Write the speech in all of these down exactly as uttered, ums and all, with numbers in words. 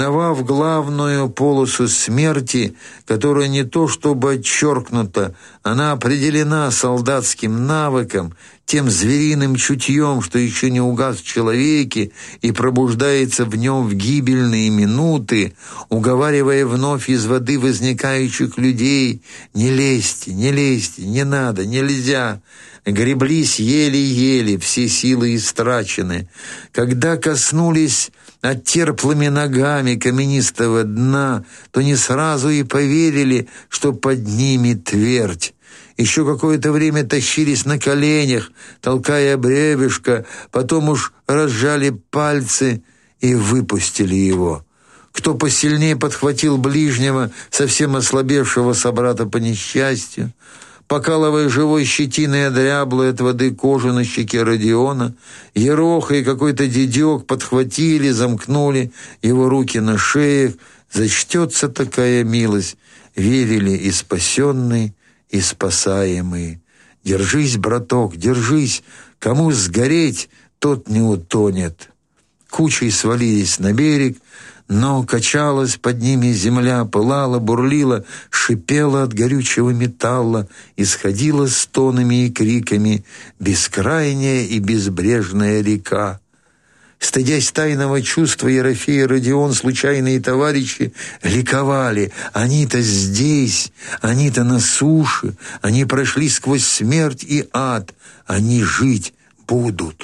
Миновав главную полосу смерти, которая не то чтобы отчеркнута, она определена солдатским навыком, тем звериным чутьем, что еще не угас в человеке и пробуждается в нем в гибельные минуты, уговаривая вновь из воды возникающих людей: «Не лезьте, не лезьте, не надо, нельзя». Греблись еле-еле, все силы истрачены. Когда коснулись оттерплыми ногами каменистого дна, то не сразу и поверили, что под ними твердь. Еще какое-то время тащились на коленях, толкая бревешко, потом уж разжали пальцы и выпустили его. Кто посильнее подхватил ближнего, совсем ослабевшего собрата по несчастью. Покалывая живой щетиной одряблую от воды кожу на щеке Родиона, Ероха и какой-то дедек подхватили, замкнули его руки на шеях. Зачтется такая милость, верили и спасенный, и спасаемый. Держись, браток, держись, кому сгореть, тот не утонет. Кучей свалились на берег, но качалась под ними земля, пылала, бурлила, шипела от горючего металла, исходила стонами и криками бескрайняя и безбрежная река. Стыдясь тайного чувства, Ерофей и Родион, случайные товарищи, ликовали. Они-то здесь, они-то на суше, они прошли сквозь смерть и ад, они жить будут.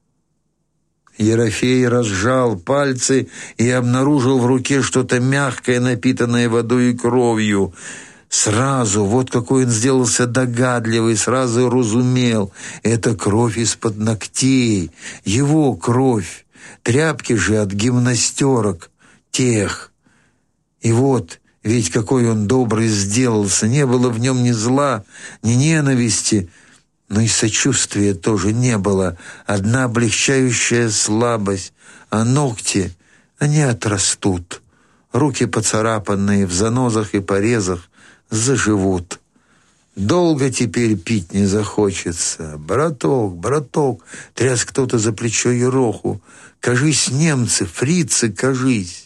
Ерофей разжал пальцы и обнаружил в руке что-то мягкое, напитанное водой и кровью. Сразу, вот какой он сделался догадливый, сразу разумел. Это кровь из-под ногтей, его кровь. Тряпки же от гимнастерок тех. И вот, ведь какой он добрый сделался, не было в нем ни зла, ни ненависти, но и сочувствия тоже не было, одна облегчающая слабость, а ногти, они отрастут, руки поцарапанные в занозах и порезах заживут. Долго теперь пить не захочется. Браток, браток, тряс кто-то за плечо Ероху, кажись, немцы, фрицы, кажись.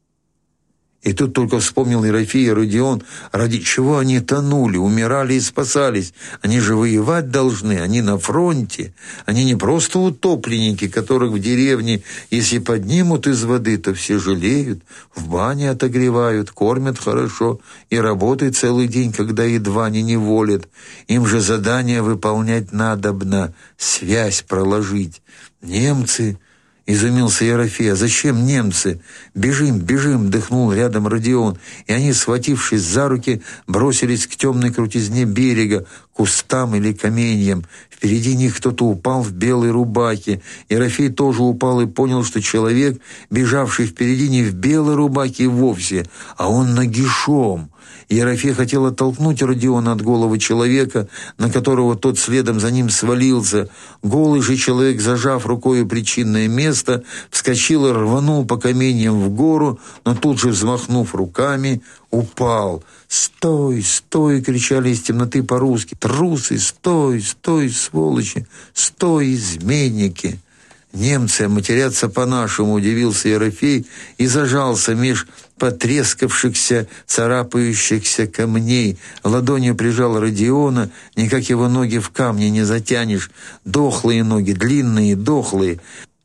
И тут только вспомнил Ерофей и Родион, ради чего они тонули, умирали и спасались. Они же воевать должны, они на фронте. Они не просто утопленники, которых в деревне, если поднимут из воды, то все жалеют, в бане отогревают, кормят хорошо и работают целый день, когда едва не неволят. Им же задание выполнять надобно, связь проложить. Немцы... Изумился Ерофей. «А зачем немцы? Бежим, бежим!» — дыхнул рядом Родион. И они, схватившись за руки, бросились к темной крутизне берега, кустам или каменьям. Впереди них кто-то упал в белой рубахе. Ерофей тоже упал и понял, что человек, бежавший впереди, не в белой рубахе вовсе, а он нагишом. Ерофей хотел оттолкнуть Родиона от головы человека, на которого тот следом за ним свалился. Голый же человек, зажав рукою причинное место, вскочил и рванул по каменьям в гору, но тут же, взмахнув руками, упал. «Стой, стой!» — кричали из темноты по-русски. «Трусы, стой, стой, сволочи! Стой, изменники!» «Немцы матерятся по-нашему», — удивился Ерофей и зажался меж потрескавшихся, царапающихся камней. Ладонью прижал Родиона, никак его ноги в камни не затянешь. Дохлые ноги, длинные, дохлые.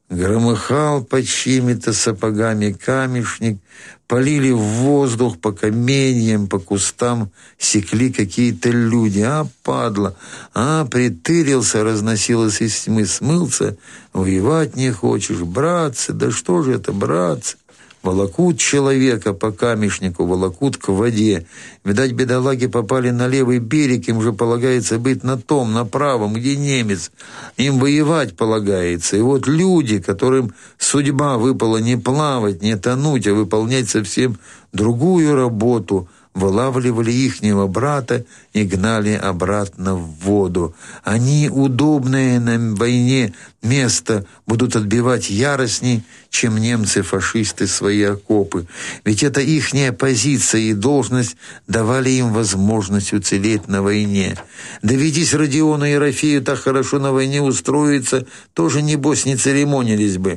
Громыхал под чьими-то сапогами камешник, полили в воздух по каменьям, по кустам секли какие-то люди. А, падла! А, притырился, разносилось из тьмы, смылся. Воевать не хочешь, братцы, да что же это, братцы? Волокут человека по камешнику, волокут к воде. Видать, бедолаги попали на левый берег, им же полагается быть на том, на правом, где немец. Им воевать полагается. И вот люди, которым судьба выпала не плавать, не тонуть, а выполнять совсем другую работу, вылавливали ихнего брата и гнали обратно в воду. Они, удобное на войне место, будут отбивать яростней, чем немцы-фашисты свои окопы. Ведь это ихняя позиция и должность давали им возможность уцелеть на войне. Доведись Родиону и Ерофею так хорошо на войне устроиться, тоже, небось, не церемонились бы.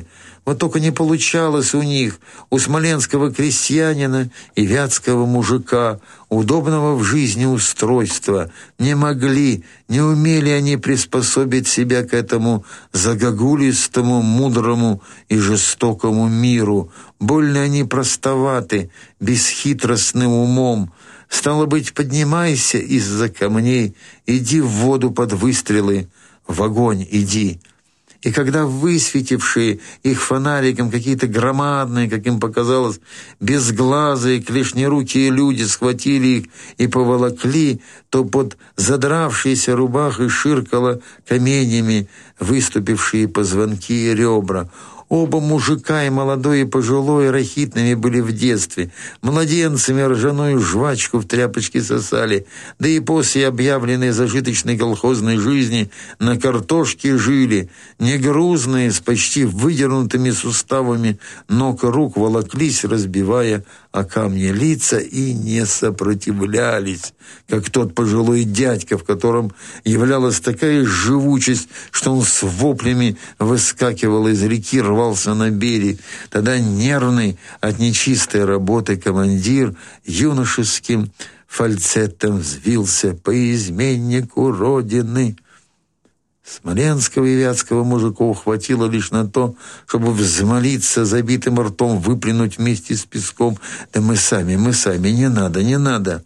Вот только не получалось у них, у смоленского крестьянина и вятского мужика, удобного в жизни устройства. Не могли, не умели они приспособить себя к этому загогулистому, мудрому и жестокому миру. Больно они простоваты, бесхитростным умом. Стало быть, поднимайся из-за камней, иди в воду под выстрелы, в огонь иди. И когда высветившие их фонариком какие-то громадные, как им показалось, безглазые, клешнерукие люди схватили их и поволокли, то под задравшейся рубахой ширкало каменями выступившие позвонки и ребра. Оба мужика, и молодой, и пожилой, рахитными были в детстве. Младенцами ржаную жвачку в тряпочке сосали, да и после объявленной зажиточной колхозной жизни на картошке жили. Негрузные, с почти выдернутыми суставами ног и рук волоклись, разбивая о камни лица, и не сопротивлялись, как тот пожилой дядька, в котором являлась такая живучесть, что он с воплями выскакивал из реки, рвался на берег. Тогда нервный от нечистой работы командир юношеским фальцетом взвился: «По изменнику Родины». Смоленского и вятского мужиков хватило лишь на то, чтобы взмолиться, забитым ртом выплюнуть вместе с песком: «Да мы сами, мы сами, не надо, не надо».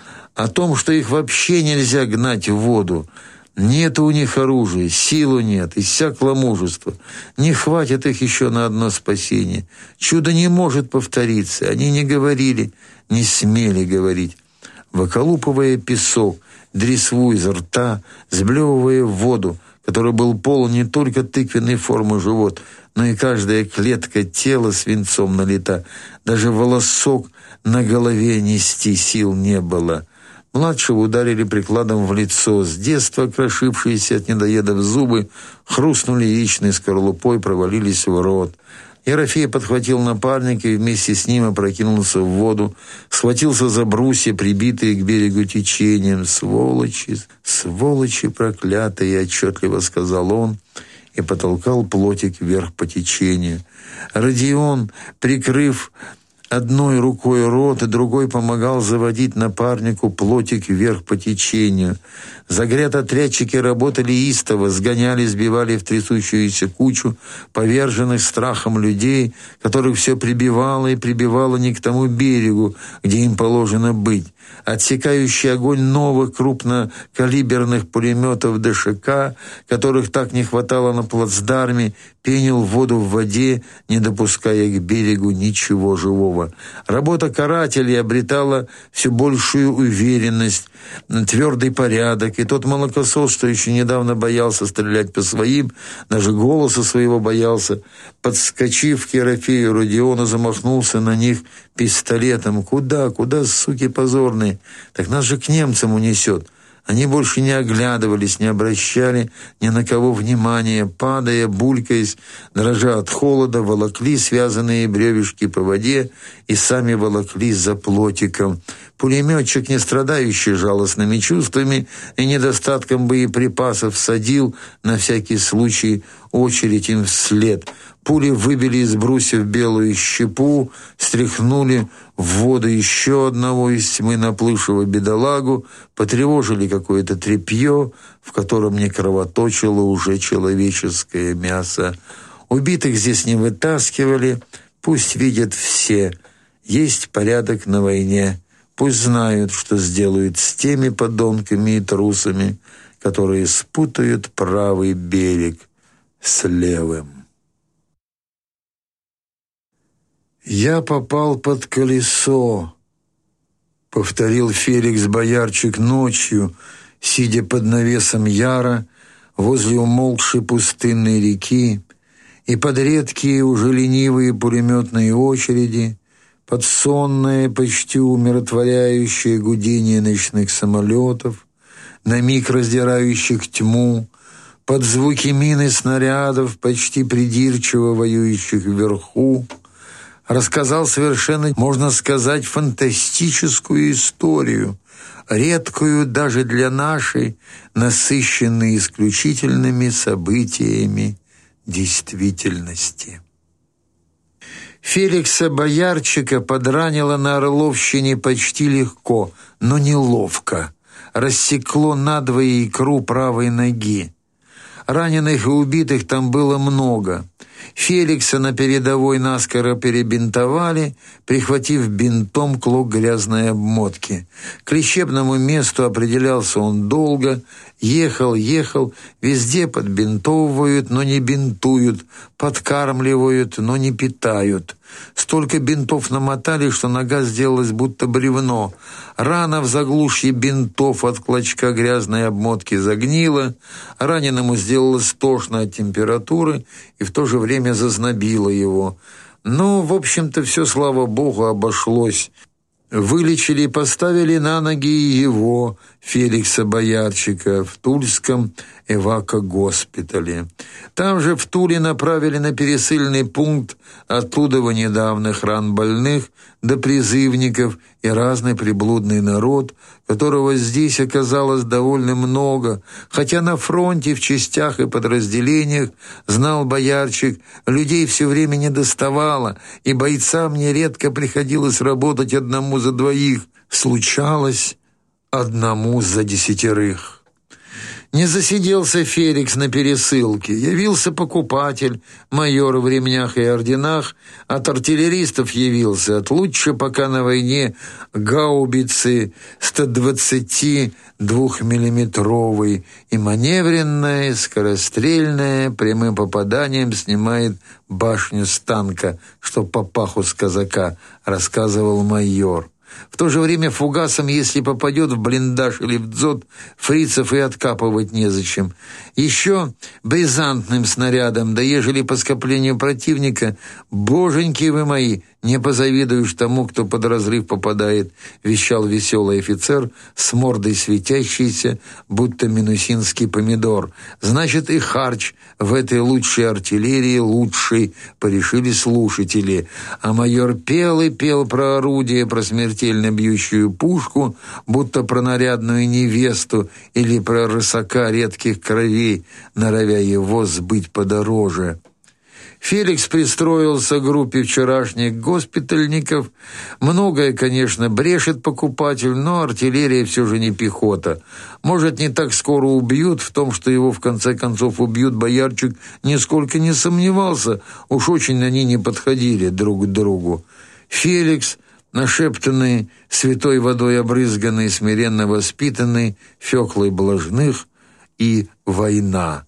О том, что их вообще нельзя гнать в воду. Нет у них оружия, силу нет, иссякло мужество. Не хватит их еще на одно спасение. Чудо не может повториться. Они не говорили, не смели говорить. Выколупывая песок, дресву из рта, сблевывая в воду, который был полон не только тыквенной формы живот, но и каждая клетка тела свинцом налита. Даже волосок на голове нести сил не было. Младшего ударили прикладом в лицо. С детства крошившиеся от недоедов зубы хрустнули яичной скорлупой, провалились в рот. Ерофей подхватил напарника и вместе с ним опрокинулся в воду, схватился за брусья, прибитые к берегу течением. «Сволочи, сволочи проклятые!» — отчетливо сказал он и потолкал плотик вверх по течению. Родион, прикрыв одной рукой рот, и другой помогал заводить напарнику плотик вверх по течению. Загряд-отрядчики работали истово, сгоняли, сбивали в трясущуюся кучу поверженных страхом людей, которых все прибивало и прибивало не к тому берегу, где им положено быть. Отсекающий огонь новых крупнокалиберных пулеметов ДШК, которых так не хватало на плацдарме, пенил воду в воде, не допуская к берегу ничего живого. Работа карателей обретала все большую уверенность, твердый порядок, и тот молокосос, что еще недавно боялся стрелять по своим, даже голоса своего боялся, подскочив к Ерофею Родиону, замахнулся на них пистолетом. «Куда, куда, суки позорные? Так нас же к немцам унесет». Они больше не оглядывались, не обращали ни на кого внимания, падая, булькаясь, дрожа от холода, волокли связанные бревешки по воде и сами волоклись за плотиком. Пулеметчик, не страдающий жалостными чувствами и недостатком боеприпасов, садил на всякий случай очередь им вслед. Пули выбили из брусьев белую щепу, стряхнули в воду еще одного из тьмы наплывшего бедолагу, потревожили какое-то тряпье, в котором не кровоточило уже человеческое мясо. Убитых здесь не вытаскивали, пусть видят все. Есть порядок на войне. Пусть знают, что сделают с теми подонками и трусами, которые спутают правый берег с левым. «Я попал под колесо», — повторил Феликс Боярчик ночью, сидя под навесом яра возле умолкшей пустынной реки, и под редкие, уже ленивые пулеметные очереди, под сонное, почти умиротворяющее гудение ночных самолетов, на миг раздирающих тьму, под звуки мин и снарядов, почти придирчиво воюющих вверху, рассказал совершенно, можно сказать, фантастическую историю, редкую даже для нашей, насыщенной исключительными событиями действительности. Феликса Боярчика подранило на Орловщине почти легко, но неловко. Рассекло надвое икру правой ноги. Раненых и убитых там было много. Феликса на передовой наскоро перебинтовали, прихватив бинтом клок грязной обмотки. К лечебному месту определялся он долго, ехал, ехал, везде подбинтовывают, но не бинтуют, подкармливают, но не питают. Столько бинтов намотали, что нога сделалась будто бревно. Рана в заглушье бинтов от клочка грязной обмотки загнила, раненому сделалось тошно от температуры и в то же время зазнобило его. Но, в общем-то, все, слава богу, обошлось. Вылечили и поставили на ноги его, Феликса Боярчика, в Тульском эвако-госпитале. Там же в Туле направили на пересыльный пункт оттуда во недавних ран больных до призывников и разный приблудный народ, которого здесь оказалось довольно много, хотя на фронте, в частях и подразделениях, знал Боярчик, людей все время не доставало, и бойцам нередко приходилось работать одному за двоих, случалось одному за десятерых. Не засиделся Феликс на пересылке. Явился покупатель, майор в ремнях и орденах, от артиллеристов явился, от лучше пока на войне гаубицы сто двадцать двухмиллиметровой и маневренная, скорострельная, прямым попаданием снимает башню с танка, что по паху с казака, рассказывал майор. В то же время фугасом, если попадет в блиндаж или в дзот, фрицев и откапывать незачем. Еще бризантным снарядом, да ежели по скоплению противника, боженьки вы мои, не позавидуешь тому, кто под разрыв попадает, вещал веселый офицер с мордой светящейся, будто минусинский помидор. Значит, и харч в этой лучшей артиллерии лучший, порешили слушатели. А майор пел и пел про орудие, про смертельно бьющую пушку, будто про нарядную невесту или про рысака редких кровей, норовя его сбыть подороже. Феликс пристроился к группе вчерашних госпитальников. Многое, конечно, брешет покупатель, но артиллерия все же не пехота. Может, не так скоро убьют, в том, что его в конце концов убьют, Боярчик нисколько не сомневался. Уж очень они не подходили друг к другу. Феликс, нашептанный, святой водой обрызганный, смиренно воспитанный, Фёклой Блажных и война.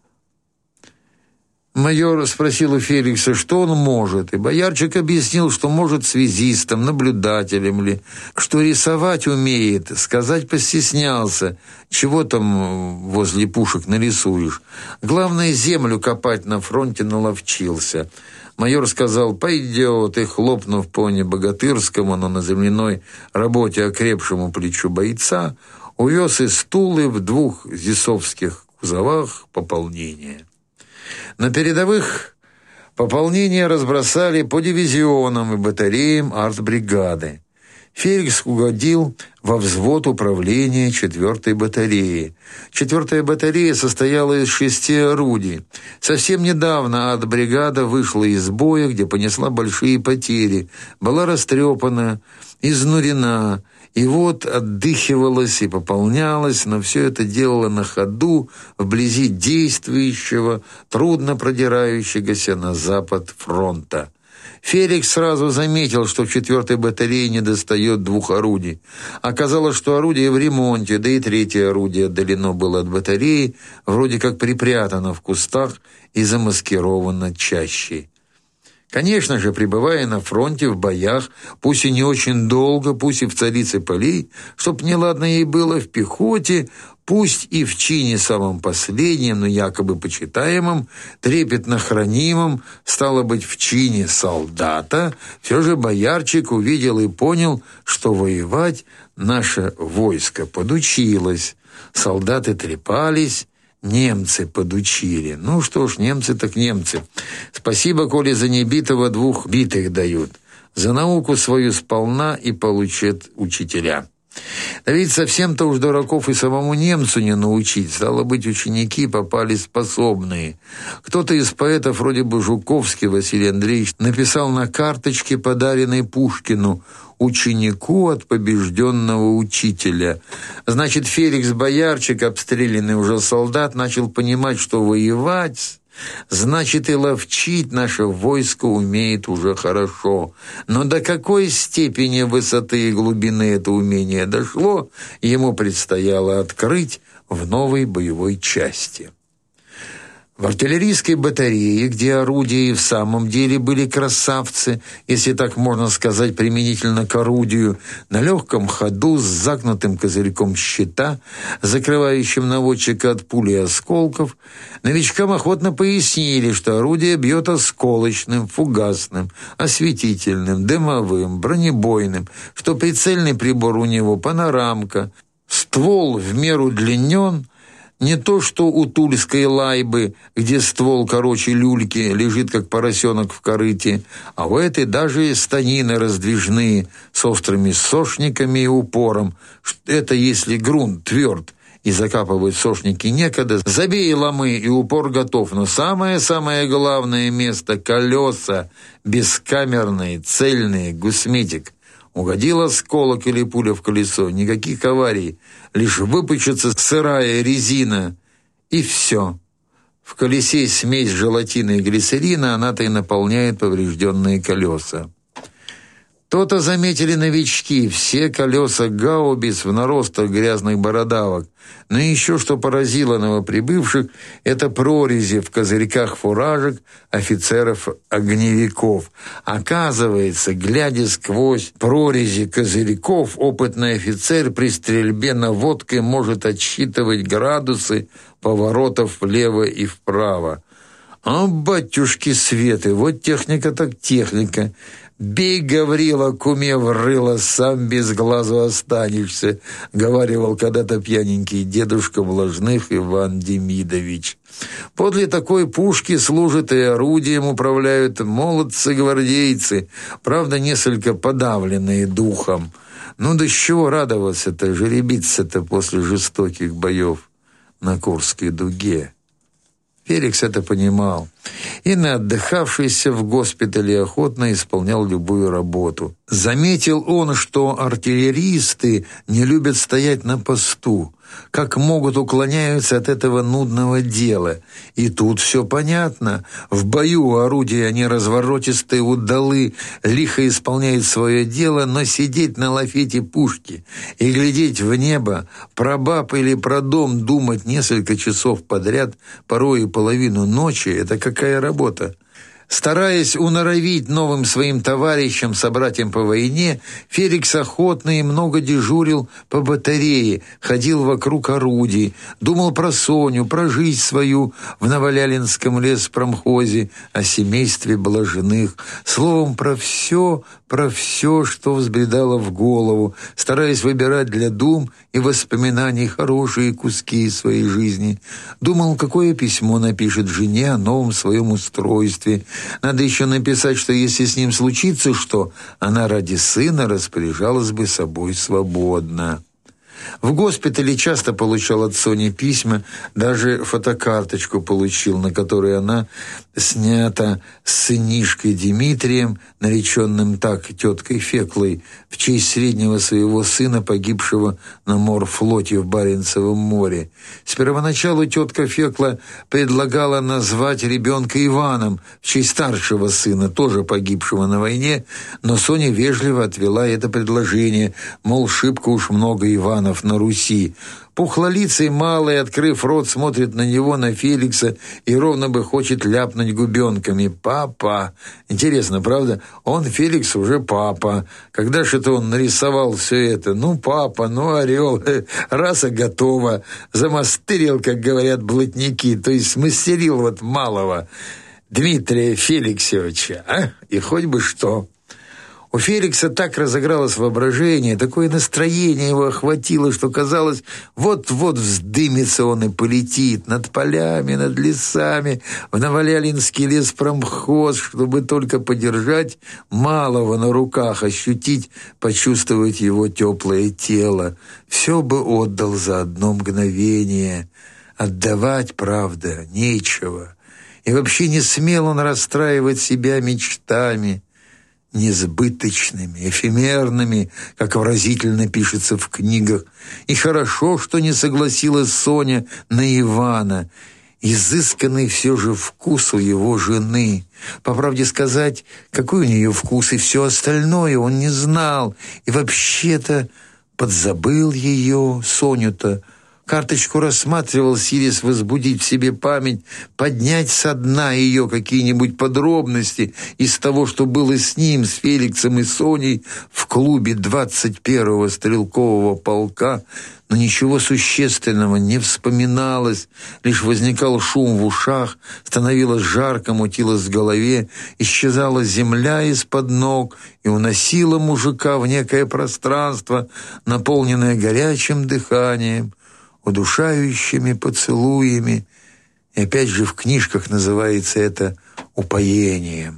Майор спросил у Феликса, что он может, и Боярчик объяснил, что может связистом, наблюдателем ли, что рисовать умеет, сказать постеснялся, чего там возле пушек нарисуешь. Главное, землю копать на фронте наловчился. Майор сказал, пойдет, и, хлопнув по небогатырскому, но на земляной работе окрепшему плечу бойца, увез из Тулы в двух зисовских кузовах пополнение. На передовых пополнение разбросали по дивизионам и батареям артбригады. Феликс угодил во взвод управления четвертой батареи. Четвертая батарея состояла из шести орудий. Совсем недавно артбригада вышла из боя, где понесла большие потери, была растрепана, изнурена, и вот отдыхивалась и пополнялась, но все это делала на ходу, вблизи действующего, трудно продирающегося на запад фронта. Феликс сразу заметил, что в четвертой батарее недостает двух орудий. Оказалось, что орудие в ремонте, да и третье орудие отдалено было от батареи, вроде как припрятано в кустах и замаскировано чащей. Конечно же, пребывая на фронте, в боях, пусть и не очень долго, пусть и в царице полей, чтоб неладно ей было в пехоте, пусть и в чине самом последнем, но якобы почитаемом, трепетно хранимом, стало быть, в чине солдата, все же Боярчик увидел и понял, что воевать наше войско подучилось. Солдаты трепались, немцы подучили. Ну что ж, немцы так немцы. Спасибо, коли за небитого двух битых дают. За науку свою сполна и получат учителя. Да ведь совсем-то уж дураков и самому немцу не научить. Стало быть, ученики попали способные. Кто-то из поэтов, вроде бы Жуковский Василий Андреевич, написал на карточке, подаренной Пушкину, «Ученику от побежденного учителя». Значит, Феликс Боярчик, обстрелянный уже солдат, начал понимать, что воевать значит и ловчить наше войско умеет уже хорошо. Но до какой степени высоты и глубины это умение дошло, ему предстояло открыть в новой боевой части. В артиллерийской батарее, где орудия и в самом деле были красавцы, если так можно сказать применительно к орудию, на легком ходу с загнутым козырьком щита, закрывающим наводчика от пули и осколков, новичкам охотно пояснили, что орудие бьет осколочным, фугасным, осветительным, дымовым, бронебойным, что прицельный прибор у него панорамка, ствол в меру длинен, не то, что у тульской лайбы, где ствол короче люльки, лежит как поросенок в корыте, а у этой даже станины раздвижные, с острыми сошниками и упором. Это если грунт тверд и закапывать сошники некогда, забей ломы, и упор готов. Но самое-самое главное место — колеса, бескамерные, цельные, гусметик. Угодил осколок или пуля в колесо, никаких аварий, лишь выпучится сырая резина, и все. В колесе смесь желатина и глицерина, она-то и наполняет поврежденные колеса. То-то заметили новички, все колеса гаубиц в наростах грязных бородавок. Но еще что поразило новоприбывших, это прорези в козырьках фуражек офицеров-огневиков. Оказывается, глядя сквозь прорези козырьков, опытный офицер при стрельбе наводкой может отсчитывать градусы поворотов влево и вправо. А, батюшки светы, вот техника так техника. «Бей, Гаврила, куме в рыло, сам без глазу останешься», — говаривал когда-то пьяненький дедушка Влажных Иван Демидович. Подле такой пушки служат и орудием управляют молодцы-гвардейцы, правда, несколько подавленные духом. Ну да с чего радоваться-то, жеребиться-то после жестоких боев на Курской дуге? Феликс это понимал, и на отдыхавшийся в госпитале охотно исполнял любую работу. Заметил он, что артиллеристы не любят стоять на посту, как могут уклоняются от этого нудного дела. И тут все понятно. В бою орудия они разворотистые, удалы, лихо исполняют свое дело, но сидеть на лафете пушки и глядеть в небо, про баб или про дом думать несколько часов подряд, порой и половину ночи — это какая работа? Стараясь уноровить новым своим товарищам, собратьям по войне, Феликс охотно и много дежурил по батарее, ходил вокруг орудий, думал про Соню, про жизнь свою в Новолялинском леспромхозе, о семействе Блажных, словом, про все, про все, что взбредало в голову, стараясь выбирать для дум и воспоминаний хорошие куски из своей жизни. Думал, какое письмо напишет жене о новом своем устройстве. Надо еще написать, что если с ним случится что, она ради сына распоряжалась бы собой свободно. В госпитале часто получал от Сони письма, даже фотокарточку получил, на которой она снята с сынишкой Дмитрием, нареченным так теткой Феклой, в честь среднего своего сына, погибшего на морфлоте в Баренцевом море. С первоначалу тетка Фекла предлагала назвать ребенка Иваном, в честь старшего сына, тоже погибшего на войне, но Соня вежливо отвела это предложение, мол, шибко уж много Иванов на Руси. Пухлолицый малый, открыв рот, смотрит на него, на Феликса, и ровно бы хочет ляпнуть губенками. «Папа!» Интересно, правда? Он, Феликс, уже папа. Когда же это он нарисовал все это? Ну, папа, ну, орел. Раса готова. Замастырил, как говорят блатники, то есть смастерил вот малого Дмитрия Феликсовича, а? И хоть бы что. У Феликса так разыгралось воображение, такое настроение его охватило, что казалось, вот-вот вздымется он и полетит над полями, над лесами, в Новолялинский леспромхоз, чтобы только подержать малого на руках, ощутить, почувствовать его теплое тело. Все бы отдал за одно мгновение. Отдавать, правда, нечего. И вообще не смел он расстраивать себя мечтами, несбыточными, эфемерными, как выразительно пишется в книгах. И хорошо, что не согласилась Соня на Ивана. Изысканный все же вкус у его жены. По правде сказать, какой у нее вкус и все остальное он не знал. И вообще-то подзабыл ее, Соню-то. Карточку рассматривал, силясь возбудить в себе память, поднять со дна ее какие-нибудь подробности из того, что было с ним, с Феликсом и Соней в клубе двадцать первого стрелкового полка, но ничего существенного не вспоминалось, лишь возникал шум в ушах, становилось жарко, мутилось в голове, исчезала земля из-под ног и уносила мужика в некое пространство, наполненное горячим дыханием, удушающими поцелуями, и опять же в книжках называется это упоением.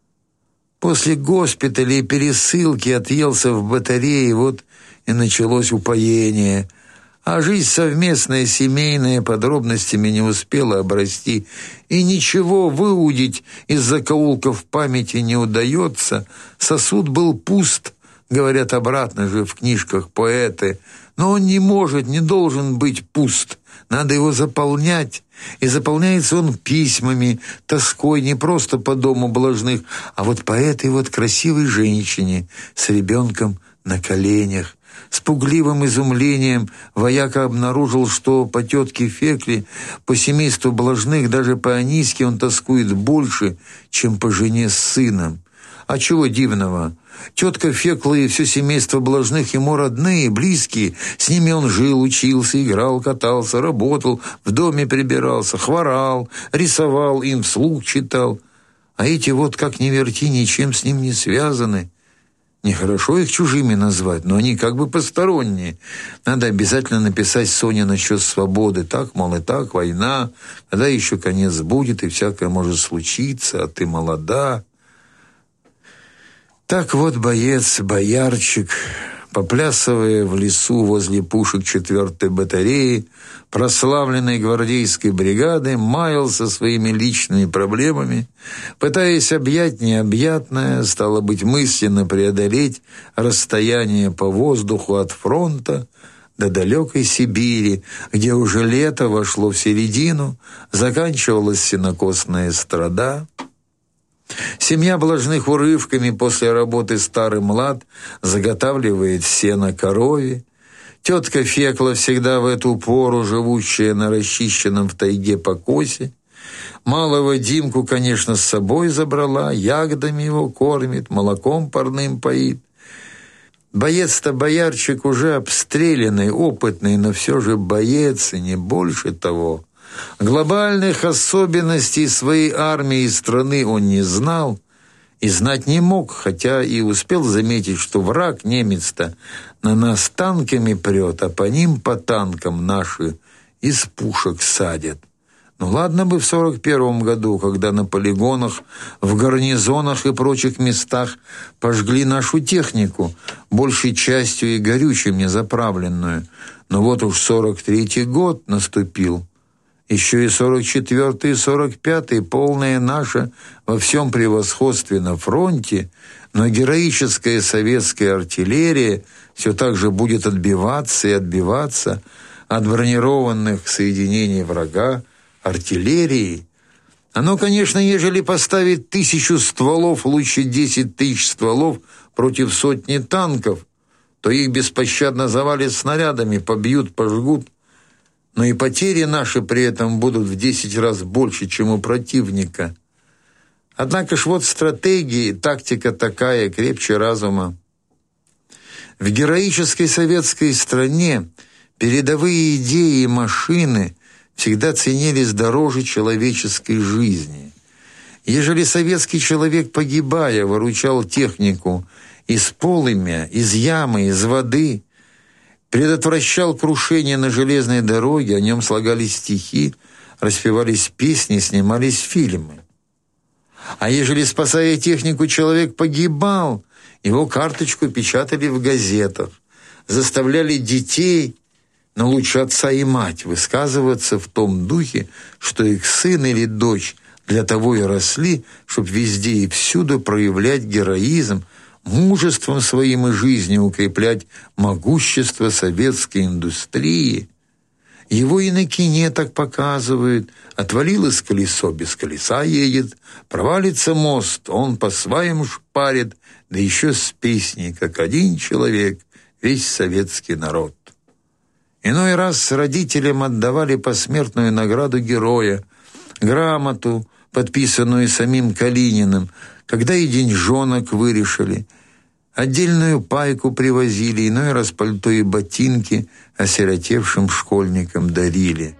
После госпиталя и пересылки отъелся в батарее, вот и началось упоение. А жизнь совместная, семейная, подробностями не успела обрасти, и ничего выудить из закоулков памяти не удается. Сосуд был пуст, говорят обратно же в книжках поэты, но он не может, не должен быть пуст. Надо его заполнять. И заполняется он письмами, тоской не просто по дому блажных, а вот по этой вот красивой женщине с ребенком на коленях. С пугливым изумлением вояка обнаружил, что по тетке Фекле, по семейству блажных, даже по Аниське он тоскует больше, чем по жене с сыном. А чего дивного? Тетка Фекла и все семейство блажных ему родные, близкие. С ними он жил, учился, играл, катался, работал, в доме прибирался, хворал, рисовал, им вслух читал. А эти вот, как ни верти, ничем с ним не связаны. Нехорошо их чужими назвать, но они как бы посторонние. Надо обязательно написать Соне насчет свободы. Так, мол, и так, война, когда еще конец будет, и всякое может случиться, а ты молода. Так вот боец, боярчик, поплясывая в лесу возле пушек четвертой батареи, прославленной гвардейской бригады, маялся своими личными проблемами, пытаясь объять необъятное, стало быть, мысленно преодолеть расстояние по воздуху от фронта до далекой Сибири, где уже лето вошло в середину, заканчивалась сенокосная страда. Семья блажных урывками после работы старый млад заготавливает сено корове. Тетка Фекла всегда в эту пору живущая на расчищенном в тайге покосе. Малого Димку, конечно, с собой забрала, ягодами его кормит, молоком парным поит. Боец-то боярчик уже обстрелянный, опытный, но все же боец, и не больше того. Глобальных особенностей своей армии и страны он не знал и знать не мог, хотя и успел заметить, что враг немец-то на нас танками прет, а по ним по танкам наши из пушек садят. Ну ладно бы в сорок первом году, когда на полигонах, в гарнизонах и прочих местах пожгли нашу технику, большей частью и горючим не заправленную. Но вот уж сорок третий год наступил. Еще и сорок четвёртый и сорок пятый полная наша во всем превосходстве на фронте, но героическая советская артиллерия все так же будет отбиваться и отбиваться от бронированных соединений врага артиллерии. Оно, конечно, ежели поставить тысячу стволов, лучше десять тысяч стволов против сотни танков, то их беспощадно завалят снарядами, побьют, пожгут. Но и потери наши при этом будут в десять раз больше, чем у противника. Однако ж вот стратегия и тактика такая, крепче разума. В героической советской стране передовые идеи и машины всегда ценились дороже человеческой жизни. Ежели советский человек, погибая, выручал технику из полымя, из ямы, из воды, предотвращал крушение на железной дороге, о нем слагались стихи, распевались песни, снимались фильмы. А ежели, спасая технику, человек погибал, его карточку печатали в газетах, заставляли детей, но лучше отца и мать, высказываться в том духе, что их сын или дочь для того и росли, чтобы везде и всюду проявлять героизм, мужеством своим и жизнью укреплять могущество советской индустрии. Его и на кине так показывают. Отвалилось колесо, без колеса едет, провалится мост, он по сваям шпарит, да еще с песней, как один человек, весь советский народ. Иной раз родителям отдавали посмертную награду героя, грамоту, подписанную самим Калининым, когда и деньжонок вырешили, отдельную пайку привозили, иной раз пальто и ботинки осиротевшим школьникам дарили.